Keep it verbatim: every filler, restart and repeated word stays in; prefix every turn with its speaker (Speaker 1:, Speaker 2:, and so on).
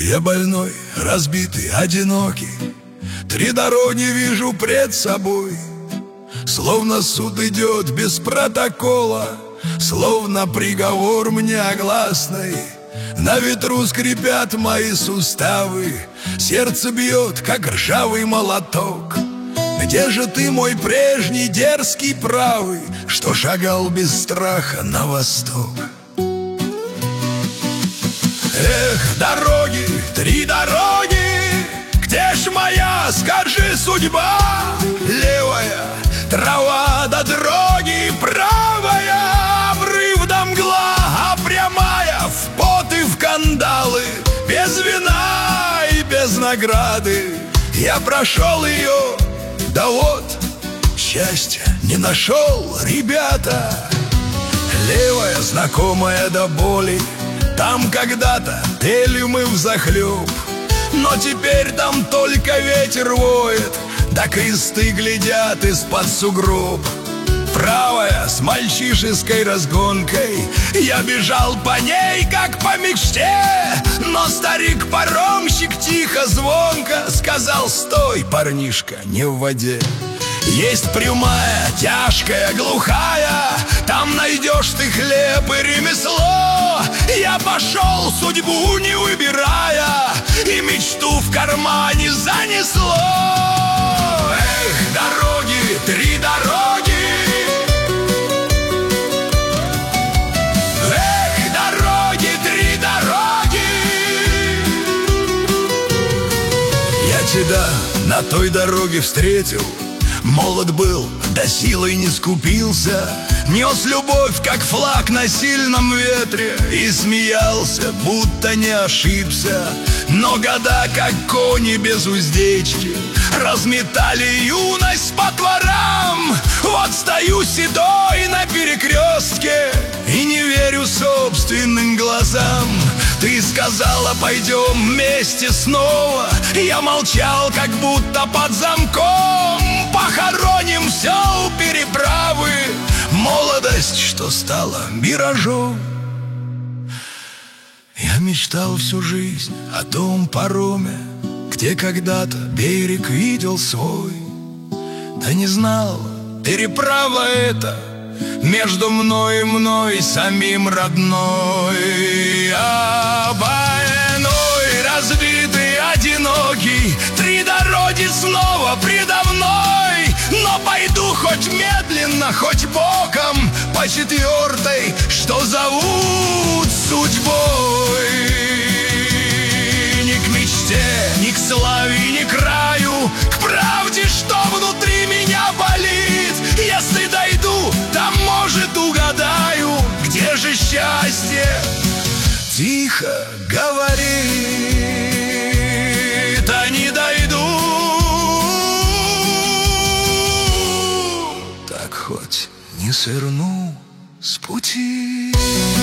Speaker 1: Я больной, разбитый, одинокий, три дороги вижу пред собой. Словно суд идет без протокола, словно приговор мне огласный. На ветру скрипят мои суставы, сердце бьет, как ржавый молоток. Где же ты, мой прежний дерзкий правый, что шагал без страха на восток? Эх, дороги, три дороги, где ж моя, скажи, судьба? Левая трава до дороги, правая обрыв до мгла, а прямая в пот и в кандалы, без вина и без награды. Я прошел ее, да вот счастья не нашел, ребята. Левая, знакомая до боли, там когда-то пели мы взахлеб, но теперь там только ветер воет, да кресты глядят из-под сугроб. Правая с мальчишеской разгонкой, я бежал по ней, как по мечте, но старик-паромщик тихо, звонко сказал: стой, парнишка, не в воде. Есть прямая, тяжкая, глухая, там найдешь ты хлеб и ремесло. Я пошел, судьбу не выбирая, и мечту в кармане занесло. Эх, дороги, три дороги, эх, дороги, три дороги. Я тебя на той дороге встретил, молод был, да силой не скупился, нес любовь, как флаг на сильном ветре, и смеялся, будто не ошибся. Но года, как кони без уздечки, разметали юность по дворам. Вот стою седой на перекрестке и не верю собственным глазам. Ты сказала: пойдем вместе снова. Я молчал, как будто под замком. Похороним все у переправы, молодость, что стала миражом. Я мечтал всю жизнь о том пароме, где когда-то берег видел свой. Да не знал, переправа эта между мной и мной самим родной. А больной, разбитый, одинокий, три дороги снова предо мной. Но пойду хоть медленно, хоть боком, по четвертой, что зовут судьбой. Ни к мечте, ни к славе, ни к краю, к правде, что внутри меня болит. Если дойду, там, может, угадаю, где же счастье. Тихо говорит, а не дойду. Так хоть не сверну с пути.